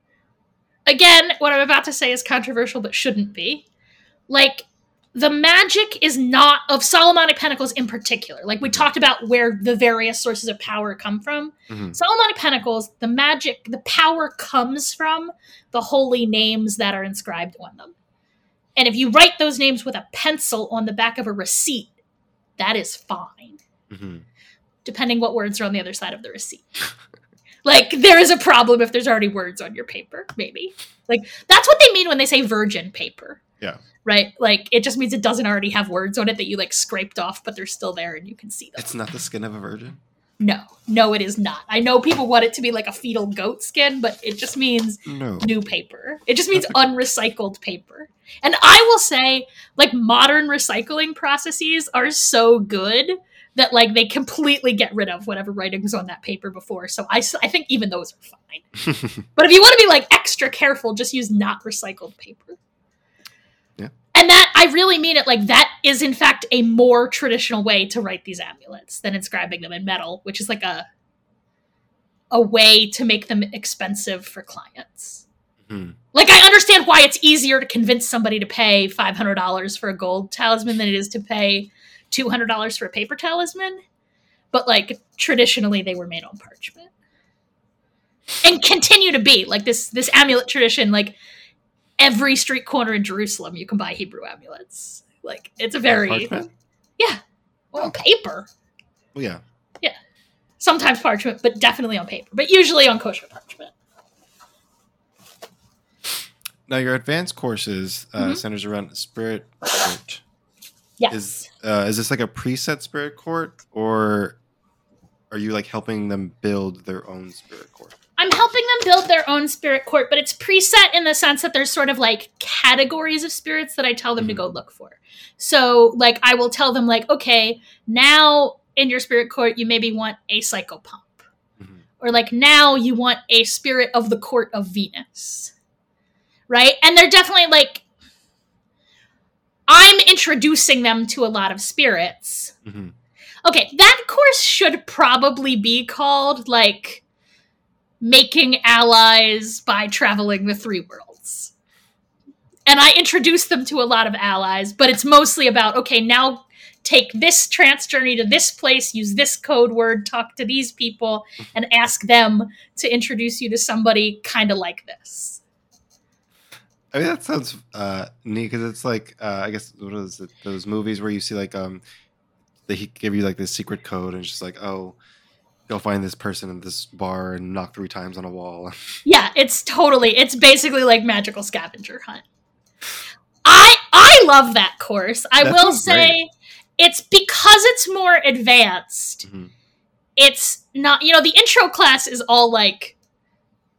again, what I'm about to say is controversial, but shouldn't be. Like, the magic is not of Solomonic Pentacles in particular. Like, we talked about where the various sources of power come from. Mhm. Solomonic Pentacles, the magic, the power comes from the holy names that are inscribed on them. And if you write those names with a pencil on the back of a receipt, that is fine. Mhm. Depending what words are on the other side of the receipt. Like, there is a problem if there's already words on your paper, maybe. Like, that's what they mean when they say virgin paper. Yeah. Right? Like, it just means it doesn't already have words on it that you, like, scraped off, but they're still there and you can see them. It's not the skin of a virgin? No. No, it is not. I know people want it to be like a fetal goat skin, but it just means No. new paper. It just means unrecycled paper. And I will say, like, modern recycling processes are so good that, like, they completely get rid of whatever writing was on that paper before. So I, s- I think even those are fine. But if you want to be, like, extra careful, just use not recycled paper. Yeah. And that, I really mean it, like, that is, in fact, a more traditional way to write these amulets than inscribing them in metal, which is, like, a a way to make them expensive for clients. Mhm. Like, I understand why it's easier to convince somebody to pay five hundred dollars for a gold talisman than it is to pay two hundred dollars for a paper talisman. But, like, traditionally they were made on parchment. And continue to be. Like, this, this amulet tradition, like, every street corner in Jerusalem you can buy Hebrew amulets. Like, it's a very... Parchment? Yeah. On paper. Well, yeah. Sometimes parchment, but definitely on paper. But usually on kosher parchment. Now, your advanced courses uh, Mhm. centers around spirit court. Yes. Is uh, is this like a preset spirit court, or are you like helping them build their own spirit court? I'm helping them build their own spirit court, but it's preset in the sense that there's sort of like categories of spirits that I tell them Mhm. to go look for. So, like, I will tell them, like, okay, now in your spirit court, you maybe want a psychopomp. Mhm. Or, like, now you want a spirit of the court of Venus. Right? And they're definitely, like, I'm introducing them to a lot of spirits. Mhm. Okay, that course should probably be called, like, Making Allies by Traveling the Three Worlds. And I introduce them to a lot of allies, but it's mostly about, okay, now take this trance journey to this place, use this code word, talk to these people, and ask them to introduce you to somebody kind of like this. I mean, that sounds uh, neat because it's like uh, I guess what is it? Those movies where you see like um they give you like this secret code and it's just like, oh, go find this person in this bar and knock three times on a wall. Yeah, it's totally, it's basically like Magical Scavenger Hunt. I I love that course. I That will sounds say great. it's because it's more advanced. Mhm. It's not, you know, the intro class is all like,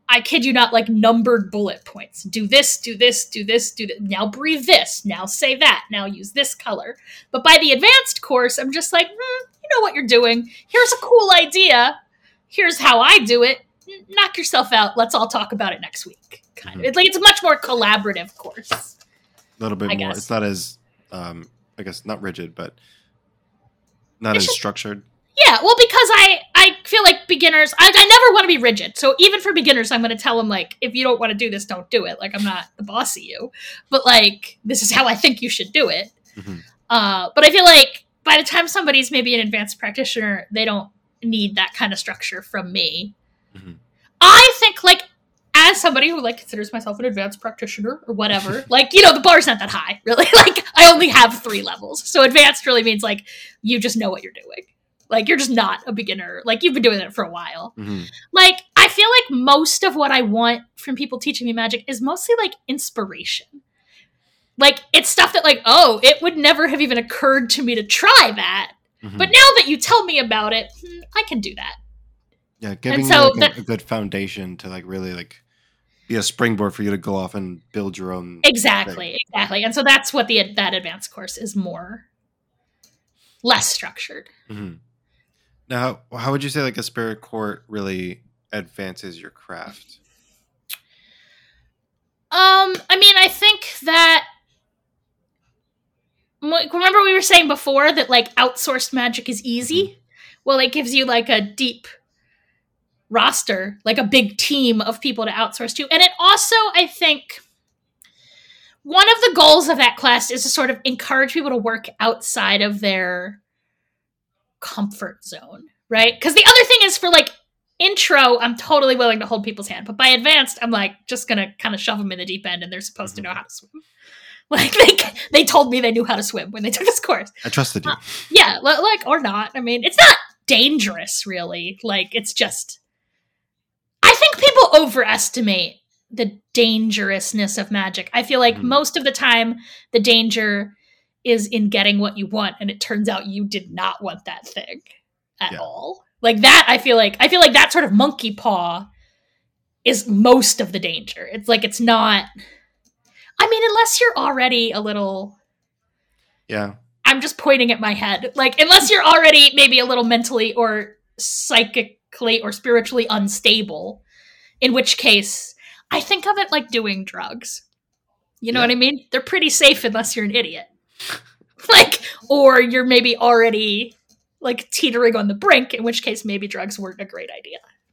I kid you not, like numbered bullet points. Do this, do this, do this, do this. Now breathe this. Now say that. Now use this color. But by the advanced course, I'm just like, hmm, you know what you're doing. Here's a cool idea. Here's how I do it. Knock yourself out. Let's all talk about it next week. Kind mm-hmm. of. It's like it's a much more collaborative course. A little bit I more. guess. It's not as, um, I guess, not rigid, but not it's as just, structured. Yeah, well, because I, I feel like beginners, I, I never want to be rigid. So even for beginners, I'm going to tell them, like, if you don't want to do this, don't do it. Like, I'm not the boss of you. But, like, this is how I think you should do it. Mm-hmm. Uh, but I feel like by the time somebody's maybe an advanced practitioner, they don't need that kind of structure from me. Mm-hmm. I think, like, as somebody who, like, considers myself an advanced practitioner or whatever, like, you know, the bar's not that high, really. Like, I only have three levels. So advanced really means, like, you just know what you're doing. Like, you're just not a beginner. Like, you've been doing it for a while. Mm-hmm. Like, I feel like most of what I want from people teaching me magic is mostly, like, inspiration. Like, it's stuff that, like, oh, it would never have even occurred to me to try that. Mm-hmm. But now that you tell me about it, hmm, I can do that. Yeah, giving so you, like, that, a, a good foundation to, like, really, like, be a springboard for you to go off and build your own Exactly, thing. exactly. And so that's what the that advanced course is more, less structured. Mm-hmm. Now, how would you say, like, a spirit court really advances your craft? Um, I mean, I think that, remember we were saying before that, like, outsourced magic is easy? Mm-hmm. Well, it gives you, like, a deep roster, like a big team of people to outsource to. And it also, I think, one of the goals of that class is to sort of encourage people to work outside of their comfort zone, right? Because the other thing is, for, like, intro, I'm totally willing to hold people's hand, but by advanced, I'm, like, just gonna kind of shove them in the deep end, and they're supposed mm-hmm. to know how to swim. Like, they they told me they knew how to swim when they took this course. I trusted you. Uh, yeah, like, or not. I mean, it's not dangerous, really. Like, it's just, I think people overestimate the dangerousness of magic. I feel like mm-hmm. most of the time, the danger is in getting what you want, and it turns out you did not want that thing at yeah. all. Like that, I feel like I feel like that sort of monkey paw is most of the danger. It's like, it's not, I mean, unless you're already a little, yeah, I'm just pointing at my head. Like, unless you're already maybe a little mentally or psychically or spiritually unstable, in which case I think of it like doing drugs. You know yeah. what I mean? They're pretty safe unless you're an idiot. Like, or you're maybe already, like, teetering on the brink, in which case maybe drugs weren't a great idea.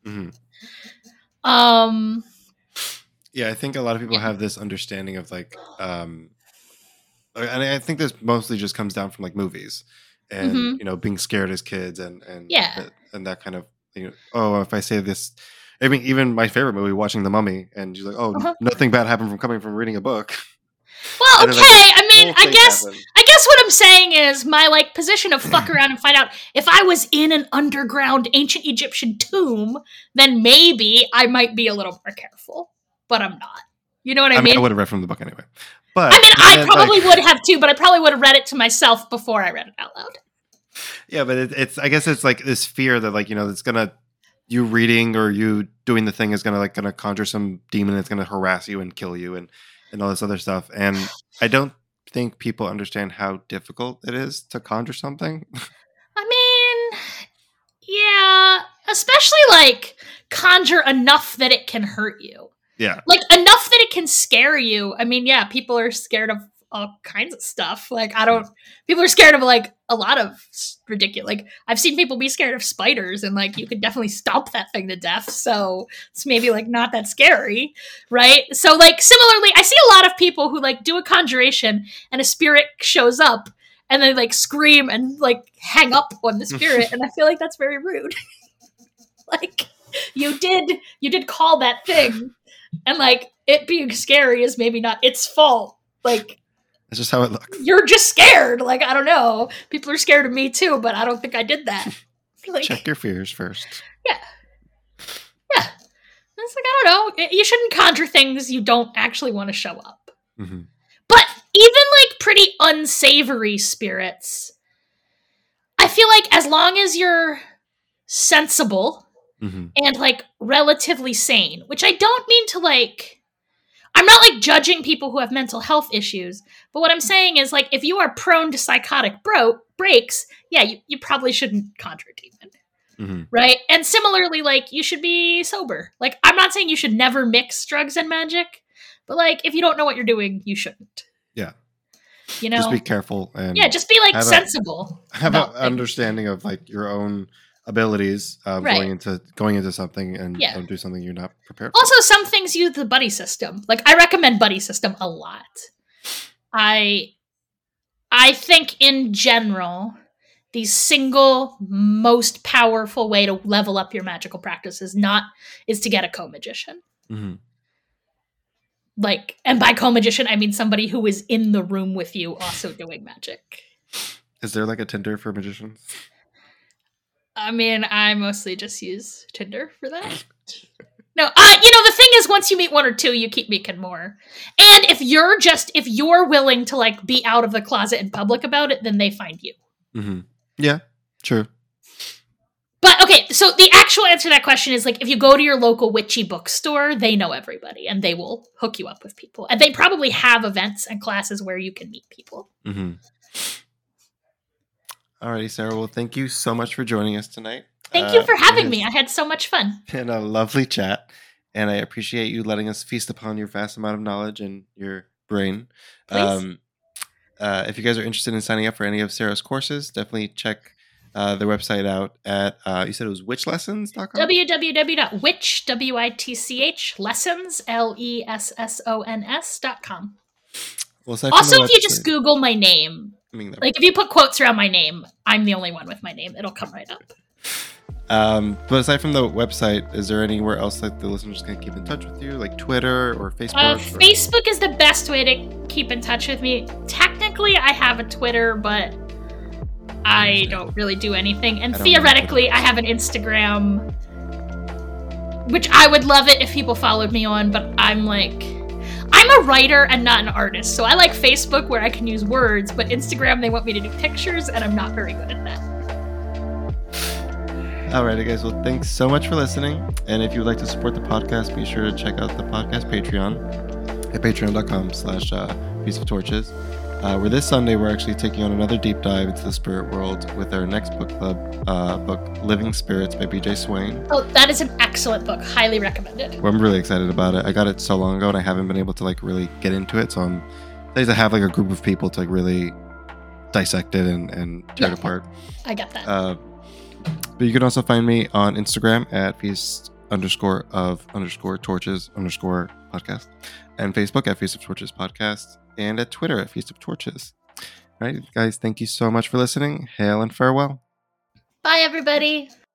Mm-hmm. Um, yeah, I think a lot of people have this understanding of, like, um, and I think this mostly just comes down from, like, movies and, mm-hmm. you know, being scared as kids and, and, yeah. that, and that kind of, you know, oh, if I say this, I mean, even my favorite movie, watching The Mummy, and she's like, oh, uh-huh. nothing bad happened from coming from reading a book. Well, okay, like, I mean, I guess happened. I guess what I'm saying is my, like, position of fuck around and find out. If I was in an underground ancient Egyptian tomb, then maybe I might be a little more careful, but I'm not. You know what I, I mean? mean? I would have read from the book anyway. But I mean, I probably like, would have too, but I probably would have read it to myself before I read it out loud. Yeah, but it, it's, I guess it's like this fear that, like, you know, it's gonna, you reading or you doing the thing is gonna, like, gonna conjure some demon that's gonna harass you and kill you and, and all this other stuff. And I don't think people understand how difficult it is to conjure something. I mean, yeah, especially, like, conjure enough that it can hurt you. Yeah. Like, enough that it can scare you. I mean, yeah, people are scared of all kinds of stuff. Like, I don't, people are scared of, like, a lot of ridiculous, like, I've seen people be scared of spiders, and, like, you could definitely stomp that thing to death, so it's maybe, like, not that scary, right? So, like, similarly, I see a lot of people who, like, do a conjuration, and a spirit shows up, and they, like, scream and, like, hang up on the spirit, and I feel like that's very rude. Like, you did, you did call that thing, and, like, it being scary is maybe not its fault, like, that's just how it looks. You're just scared. Like, I don't know. People are scared of me too, but I don't think I did that. Like, check your fears first. Yeah. Yeah. It's like, I don't know. You shouldn't conjure things you don't actually want to show up. Mm-hmm. But even, like, pretty unsavory spirits, I feel like as long as you're sensible mm-hmm. and like relatively sane, which I don't mean to like, I'm not like judging people who have mental health issues, but what I'm saying is like, if you are prone to psychotic bro- breaks, yeah, you, you probably shouldn't conjure a demon. Mm-hmm. Right? And similarly, like, you should be sober. Like, I'm not saying you should never mix drugs and magic, but like, if you don't know what you're doing, you shouldn't. Yeah. You know? Just be careful and yeah, just be like have sensible. A, have an things. understanding of like your own abilities um, Right. going into going into something and Yeah. don't do something you're not prepared Also, for. some things use the buddy system. Like, I recommend buddy system a lot. I I think in general, the single most powerful way to level up your magical practice is not is to get a co-magician. Mm-hmm. Like, and by co-magician, I mean somebody who is in the room with you also doing magic. Is there like a Tinder for magicians? I mean, I mostly just use Tinder for that. No, uh, you know, the thing is, once you meet one or two, you keep making more. And if you're just, if you're willing to like be out of the closet in public about it, then they find you. Mm-hmm. Yeah, true. But okay, so the actual answer to that question is like, if you go to your local witchy bookstore, they know everybody and they will hook you up with people. And they probably have events and classes where you can meet people. Mm-hmm. Alrighty, Sarah. Well, thank you so much for joining us tonight. Thank you Uh, for having it me. I has had so much fun. been a lovely chat, and I appreciate you letting us feast upon your vast amount of knowledge and your brain. Please. Um, uh, if you guys are interested in signing up for any of Sarah's courses, definitely check uh, their website out at, uh, you said it was witch lessons dot com? w w w dot witch, W I T C H, lessons, L E S S O N S dot com. Well, aside from Also, the if you just website- Google my name, I mean, like if you put quotes around my name, I'm the only one with my name. It'll come right up. Um, but aside from the website, is there anywhere else that the listeners can keep in touch with you, like Twitter or Facebook? Uh, or- Facebook is the best way to keep in touch with me. Technically, I have a Twitter, but I don't really do anything. And I don't theoretically, I have an Instagram, which I would love it if people followed me on, but I'm like, I'm a writer and not an artist. So I like Facebook where I can use words, but Instagram, they want me to do pictures, and I'm not very good at that. Alrighty, guys. Well, thanks so much for listening. And if you would like to support the podcast, be sure to check out the podcast Patreon at patreon.com slash Feast of Torches. Uh, where this Sunday, we're actually taking on another deep dive into the spirit world with our next book club uh, book, Living Spirits by B J Swain. Oh, that is an excellent book. Highly recommended. Well, I'm really excited about it. I got it so long ago and I haven't been able to like really get into it. So I'm excited to have like a group of people to like really dissect it and, and tear Yeah. it apart. I get that. Uh, but you can also find me on Instagram at feast underscore of underscore torches underscore podcast, and Facebook at Feast of Torches podcast, and at Twitter at Feast of Torches. All right, guys, thank you so much for listening. Hail and farewell. Bye, everybody.